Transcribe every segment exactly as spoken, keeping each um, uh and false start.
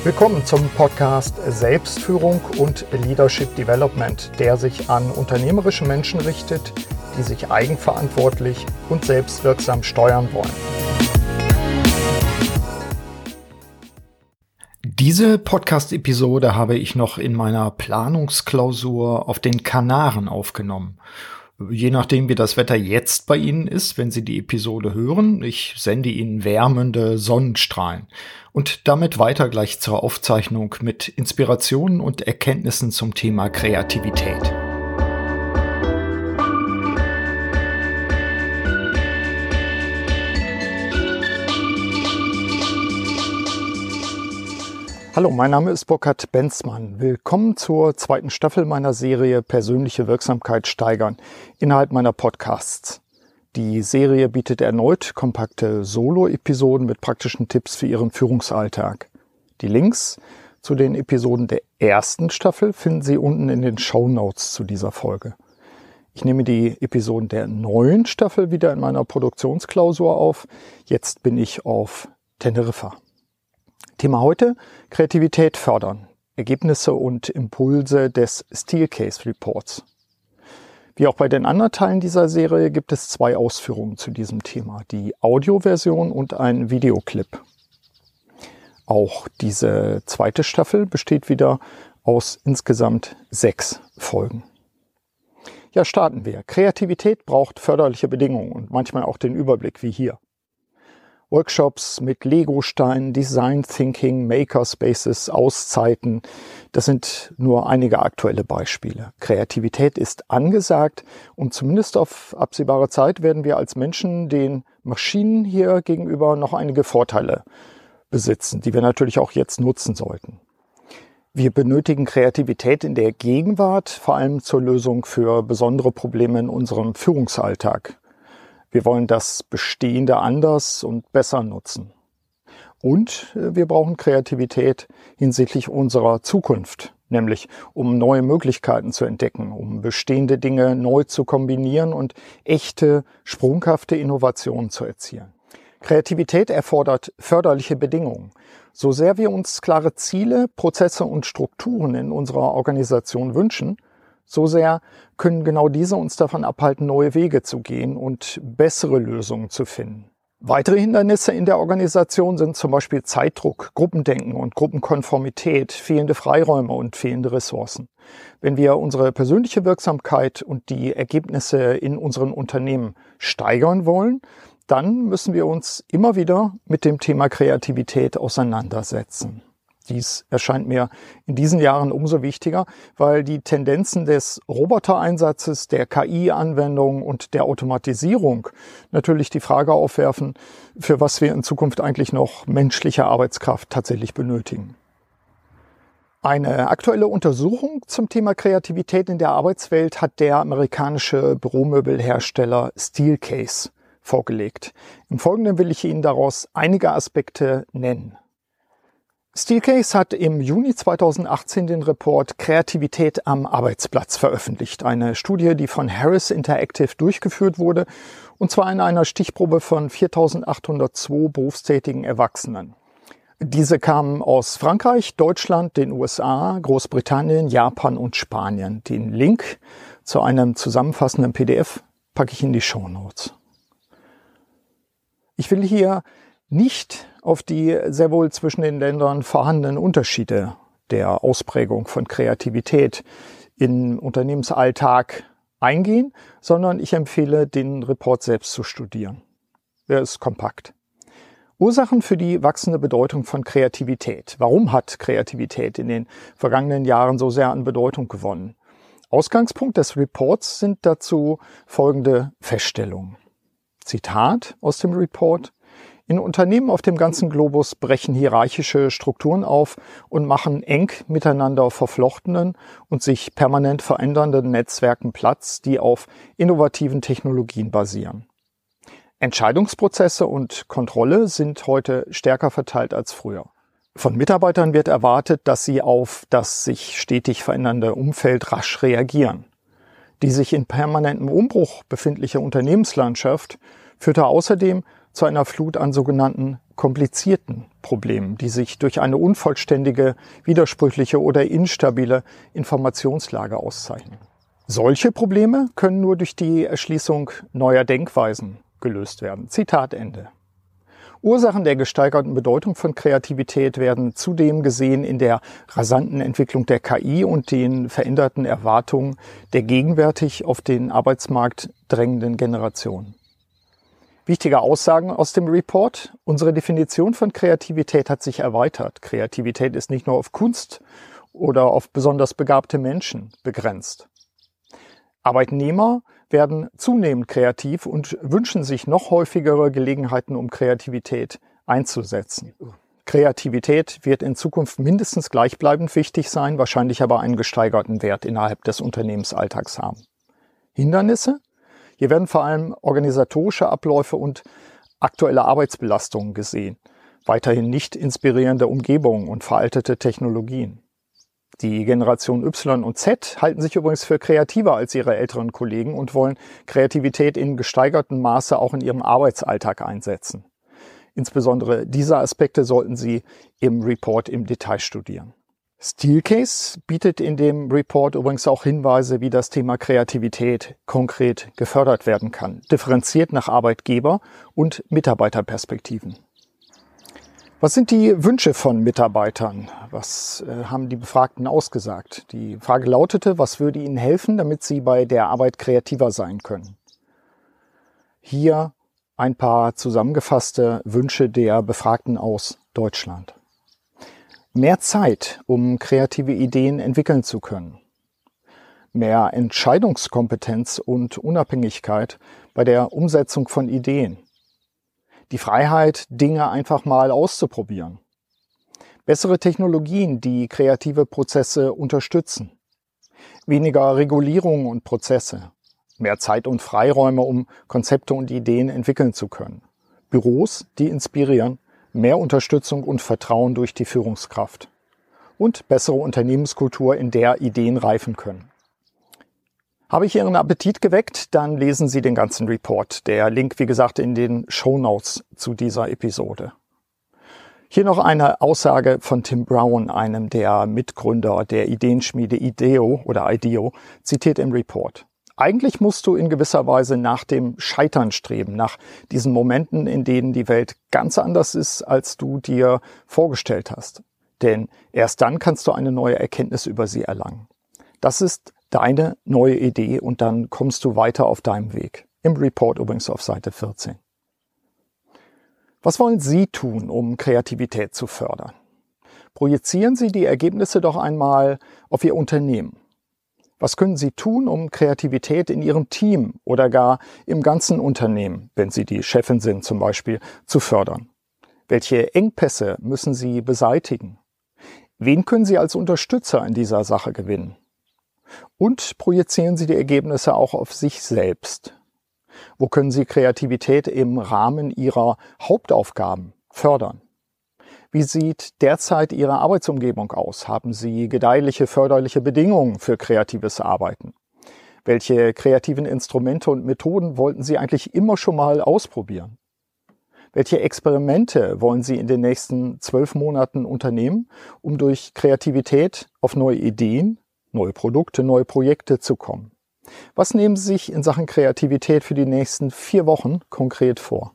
Willkommen zum Podcast Selbstführung und Leadership Development, der sich an unternehmerische Menschen richtet, die sich eigenverantwortlich und selbstwirksam steuern wollen. Diese Podcast-Episode habe ich noch in meiner Planungsklausur auf den Kanaren aufgenommen. Je nachdem, wie das Wetter jetzt bei Ihnen ist, wenn Sie die Episode hören, ich sende Ihnen wärmende Sonnenstrahlen. Und damit weiter gleich zur Aufzeichnung mit Inspirationen und Erkenntnissen zum Thema Kreativität. Hallo, mein Name ist Burkhard Benzmann. Willkommen zur zweiten Staffel meiner Serie Persönliche Wirksamkeit steigern innerhalb meiner Podcasts. Die Serie bietet erneut kompakte Solo-Episoden mit praktischen Tipps für Ihren Führungsalltag. Die Links zu den Episoden der ersten Staffel finden Sie unten in den Shownotes zu dieser Folge. Ich nehme die Episoden der neuen Staffel wieder in meiner Produktionsklausur auf. Jetzt bin ich auf Teneriffa. Thema heute: Kreativität fördern. Ergebnisse und Impulse des Steelcase Reports. Wie auch bei den anderen Teilen dieser Serie gibt es zwei Ausführungen zu diesem Thema, die Audioversion und ein Videoclip. Auch diese zweite Staffel besteht wieder aus insgesamt sechs Folgen. Ja, starten wir. Kreativität braucht förderliche Bedingungen und manchmal auch den Überblick wie hier. Workshops mit Lego-Steinen, Design Thinking, Makerspaces, Auszeiten, das sind nur einige aktuelle Beispiele. Kreativität ist angesagt und zumindest auf absehbare Zeit werden wir als Menschen den Maschinen hier gegenüber noch einige Vorteile besitzen, die wir natürlich auch jetzt nutzen sollten. Wir benötigen Kreativität in der Gegenwart, vor allem zur Lösung für besondere Probleme in unserem Führungsalltag. Wir wollen das Bestehende anders und besser nutzen. Und wir brauchen Kreativität hinsichtlich unserer Zukunft, nämlich um neue Möglichkeiten zu entdecken, um bestehende Dinge neu zu kombinieren und echte, sprunghafte Innovationen zu erzielen. Kreativität erfordert förderliche Bedingungen. So sehr wir uns klare Ziele, Prozesse und Strukturen in unserer Organisation wünschen, so sehr können genau diese uns davon abhalten, neue Wege zu gehen und bessere Lösungen zu finden. Weitere Hindernisse in der Organisation sind zum Beispiel Zeitdruck, Gruppendenken und Gruppenkonformität, fehlende Freiräume und fehlende Ressourcen. Wenn wir unsere persönliche Wirksamkeit und die Ergebnisse in unseren Unternehmen steigern wollen, dann müssen wir uns immer wieder mit dem Thema Kreativität auseinandersetzen. Dies erscheint mir in diesen Jahren umso wichtiger, weil die Tendenzen des Robotereinsatzes, der K I-Anwendung und der Automatisierung natürlich die Frage aufwerfen, für was wir in Zukunft eigentlich noch menschliche Arbeitskraft tatsächlich benötigen. Eine aktuelle Untersuchung zum Thema Kreativität in der Arbeitswelt hat der amerikanische Büromöbelhersteller Steelcase vorgelegt. Im Folgenden will ich Ihnen daraus einige Aspekte nennen. Steelcase hat im Juni zweitausendachtzehn den Report Kreativität am Arbeitsplatz veröffentlicht. Eine Studie, die von Harris Interactive durchgeführt wurde, und zwar in einer Stichprobe von viertausendachthundertzwei berufstätigen Erwachsenen. Diese kamen aus Frankreich, Deutschland, den U S A, Großbritannien, Japan und Spanien. Den Link zu einem zusammenfassenden P D F packe ich in die Shownotes. Ich will hier nicht auf die sehr wohl zwischen den Ländern vorhandenen Unterschiede der Ausprägung von Kreativität im Unternehmensalltag eingehen, sondern ich empfehle, den Report selbst zu studieren. Er ist kompakt. Ursachen für die wachsende Bedeutung von Kreativität. Warum hat Kreativität in den vergangenen Jahren so sehr an Bedeutung gewonnen? Ausgangspunkt des Reports sind dazu folgende Feststellungen. Zitat aus dem Report: In Unternehmen auf dem ganzen Globus brechen hierarchische Strukturen auf und machen eng miteinander verflochtenen und sich permanent verändernden Netzwerken Platz, die auf innovativen Technologien basieren. Entscheidungsprozesse und Kontrolle sind heute stärker verteilt als früher. Von Mitarbeitern wird erwartet, dass sie auf das sich stetig verändernde Umfeld rasch reagieren. Die sich in permanentem Umbruch befindliche Unternehmenslandschaft führte außerdem zu einer Flut an sogenannten komplizierten Problemen, die sich durch eine unvollständige, widersprüchliche oder instabile Informationslage auszeichnen. Solche Probleme können nur durch die Erschließung neuer Denkweisen gelöst werden. Zitat Ende. Ursachen der gesteigerten Bedeutung von Kreativität werden zudem gesehen in der rasanten Entwicklung der K I und den veränderten Erwartungen der gegenwärtig auf den Arbeitsmarkt drängenden Generationen. Wichtige Aussagen aus dem Report. Unsere Definition von Kreativität hat sich erweitert. Kreativität ist nicht nur auf Kunst oder auf besonders begabte Menschen begrenzt. Arbeitnehmer werden zunehmend kreativ und wünschen sich noch häufigere Gelegenheiten, um Kreativität einzusetzen. Kreativität wird in Zukunft mindestens gleichbleibend wichtig sein, wahrscheinlich aber einen gesteigerten Wert innerhalb des Unternehmensalltags haben. Hindernisse? Hier werden vor allem organisatorische Abläufe und aktuelle Arbeitsbelastungen gesehen, weiterhin nicht inspirierende Umgebungen und veraltete Technologien. Die Generation Y und Z halten sich übrigens für kreativer als ihre älteren Kollegen und wollen Kreativität in gesteigertem Maße auch in ihrem Arbeitsalltag einsetzen. Insbesondere diese Aspekte sollten Sie im Report im Detail studieren. Steelcase bietet in dem Report übrigens auch Hinweise, wie das Thema Kreativität konkret gefördert werden kann, differenziert nach Arbeitgeber- und Mitarbeiterperspektiven. Was sind die Wünsche von Mitarbeitern? Was äh, haben die Befragten ausgesagt? Die Frage lautete, was würde ihnen helfen, damit sie bei der Arbeit kreativer sein können? Hier ein paar zusammengefasste Wünsche der Befragten aus Deutschland. Mehr Zeit, um kreative Ideen entwickeln zu können. Mehr Entscheidungskompetenz und Unabhängigkeit bei der Umsetzung von Ideen. Die Freiheit, Dinge einfach mal auszuprobieren. Bessere Technologien, die kreative Prozesse unterstützen. Weniger Regulierungen und Prozesse. Mehr Zeit und Freiräume, um Konzepte und Ideen entwickeln zu können. Büros, die inspirieren. Mehr Unterstützung und Vertrauen durch die Führungskraft. Und bessere Unternehmenskultur, in der Ideen reifen können. Habe ich Ihren Appetit geweckt? Dann lesen Sie den ganzen Report. Der Link, wie gesagt, in den Shownotes zu dieser Episode. Hier noch eine Aussage von Tim Brown, einem der Mitgründer der Ideenschmiede IDEO oder IDEO, zitiert im Report. Eigentlich musst du in gewisser Weise nach dem Scheitern streben, nach diesen Momenten, in denen die Welt ganz anders ist, als du dir vorgestellt hast. Denn erst dann kannst du eine neue Erkenntnis über sie erlangen. Das ist deine neue Idee und dann kommst du weiter auf deinem Weg. Im Report übrigens auf Seite vierzehn. Was wollen Sie tun, um Kreativität zu fördern? Projizieren Sie die Ergebnisse doch einmal auf Ihr Unternehmen. Was können Sie tun, um Kreativität in Ihrem Team oder gar im ganzen Unternehmen, wenn Sie die Chefin sind zum Beispiel, zu fördern? Welche Engpässe müssen Sie beseitigen? Wen können Sie als Unterstützer in dieser Sache gewinnen? Und projizieren Sie die Ergebnisse auch auf sich selbst. Wo können Sie Kreativität im Rahmen Ihrer Hauptaufgaben fördern? Wie sieht derzeit Ihre Arbeitsumgebung aus? Haben Sie gedeihliche, förderliche Bedingungen für kreatives Arbeiten? Welche kreativen Instrumente und Methoden wollten Sie eigentlich immer schon mal ausprobieren? Welche Experimente wollen Sie in den nächsten zwölf Monaten unternehmen, um durch Kreativität auf neue Ideen, neue Produkte, neue Projekte zu kommen? Was nehmen Sie sich in Sachen Kreativität für die nächsten vier Wochen konkret vor?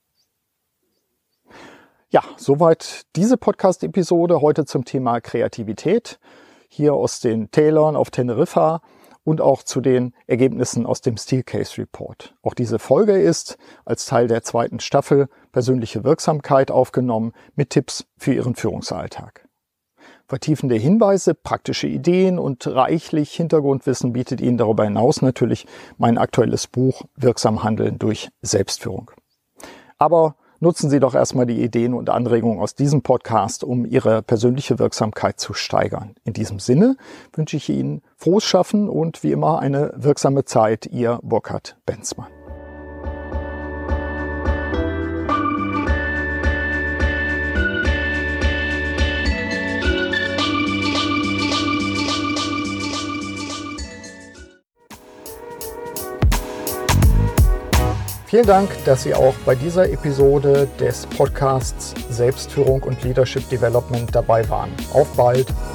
Ja, soweit diese Podcast-Episode heute zum Thema Kreativität, hier aus den Tälern auf Teneriffa und auch zu den Ergebnissen aus dem Steelcase Report. Auch diese Folge ist als Teil der zweiten Staffel Persönliche Wirksamkeit aufgenommen mit Tipps für Ihren Führungsalltag. Vertiefende Hinweise, praktische Ideen und reichlich Hintergrundwissen bietet Ihnen darüber hinaus natürlich mein aktuelles Buch Wirksam Handeln durch Selbstführung. Aber nutzen Sie doch erstmal die Ideen und Anregungen aus diesem Podcast, um Ihre persönliche Wirksamkeit zu steigern. In diesem Sinne wünsche ich Ihnen frohes Schaffen und wie immer eine wirksame Zeit. Ihr Burkhard Benzmann. Vielen Vielen Dank, dass Sie auch bei dieser Episode des Podcasts Selbstführung und Leadership Development dabei waren. Auf bald!